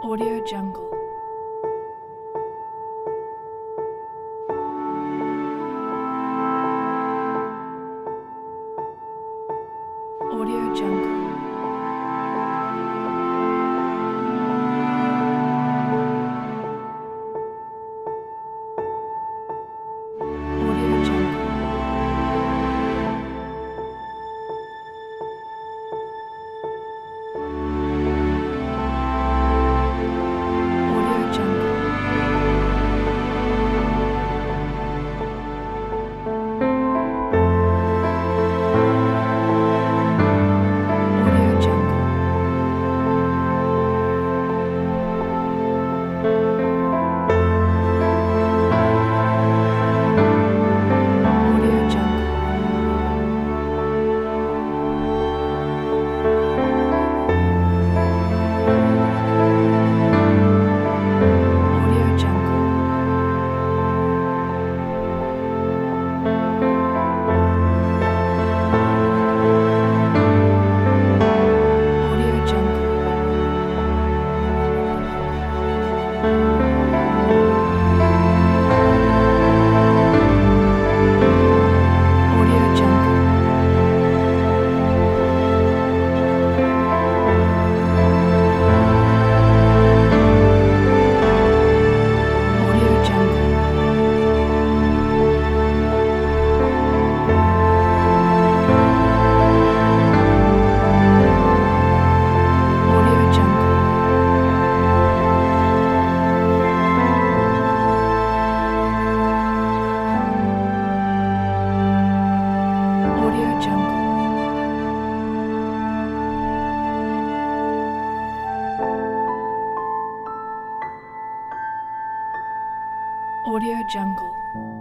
Audio Jungle. Audio Jungle. Audio Jungle. Audio Jungle. Audio Jungle. Audio Jungle. Audio Jungle. Audio Jungle. Audio Jungle. Audio Jungle. Audio Jungle. Audio Jungle. Audio Jungle.